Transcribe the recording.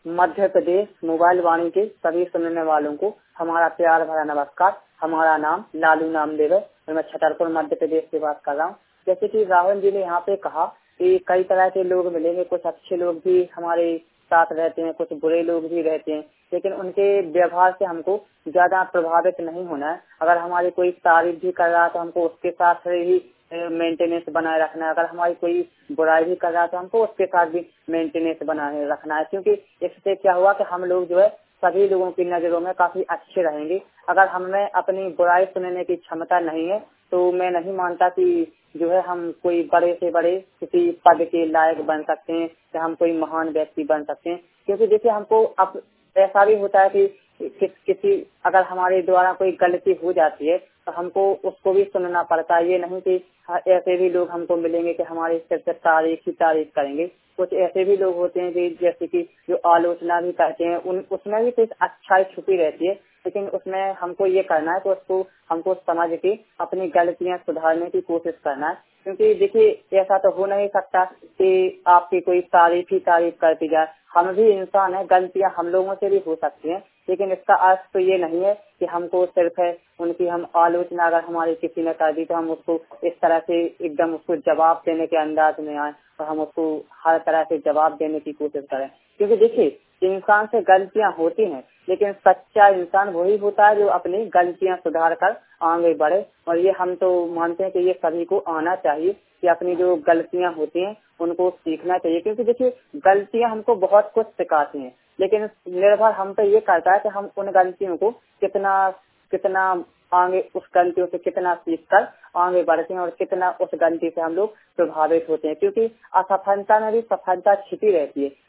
Madhya Pradesh mobile वाणी के सभी सुनने वालों को हमारा प्यार भरा नमस्कार। हमारा नाम लालू नामदेव है और मैं छतरपुर मध्य प्रदेश से बात कर रहा हूँ। जैसे कि राहुल जी ने यहाँ पे कहा कि कई तरह के लोग मिलेंगे, कुछ अच्छे लोग भी हमारे साथ रहते हैं, कुछ बुरे लोग भी रहते हैं, लेकिन उनके व्यवहार से हमको ज्यादा प्रभावित नहीं होना है। अगर हमारी कोई तारीफ भी कर रहा है तो हमको उसके साथ ही मेंटेनेंस बनाए रखना है। अगर हमारी कोई बुराई भी कर रहा है तो हमको उसके साथ भी मेंटेनेंस बनाए रखना है, क्योंकि इससे क्या हुआ कि हम लोग जो है सभी लोगों की नजरों में काफी अच्छे रहेंगे। अगर हमें अपनी बुराई सुनने की क्षमता नहीं है तो मैं नहीं मानता कि जो है हम कोई बड़े से बड़े किसी पद के लायक बन सकते हैं या हम कोई महान व्यक्ति बन सकते हैं। क्योंकि देखिए हमको अब ऐसा भी होता है कि किसी अगर हमारे द्वारा कोई गलती हो जाती है तो हमको उसको भी सुनना पड़ता है। ये नहीं कि ऐसे भी लोग हमको मिलेंगे कि हमारे सिर्फ तारीफ करेंगे। कुछ ऐसे भी लोग होते हैं कि जैसे कि जो आलोचना भी करते हैं, उसमें भी कुछ अच्छाई छुपी रहती है, लेकिन उसमें हमको ये करना है कि उसको हमको समझ के अपनी गलतियां सुधारने की कोशिश करना है। क्योंकि देखिए ऐसा तो हो नहीं सकता कि आपकी कोई तारीफ करती जाए। हम भी इंसान है, गलतियां हम लोगों से भी हो सकती हैं, लेकिन इसका अर्थ तो ये नहीं है कि हमको सिर्फ है उनकी हम आलोचना अगर हमारी किसी ने कर दी तो हम उसको इस तरह से एकदम उसको जवाब देने के अंदाज में आए और हम उसको हर तरह से जवाब देने की कोशिश करें। क्योंकि देखिए इंसान से गलतियां होती हैं, लेकिन सच्चा इंसान वही होता है जो अपनी गलतियां सुधार कर आगे बढ़े। और ये हम तो मानते हैं कि ये सभी को आना चाहिए कि अपनी जो गलतियां होती हैं उनको सीखना चाहिए। क्योंकि देखिए गलतियां हमको बहुत कुछ सिखाती हैं, लेकिन निर्भर हम पे ये करता है कि हम उन गलतियों को कितना आगे उस गलतियों से कितना सीख कर आगे बढ़ते हैं और कितना उस गलती से हम लोग प्रभावित होते हैं। क्योंकि असफलता में भी सफलता छिपी रहती है।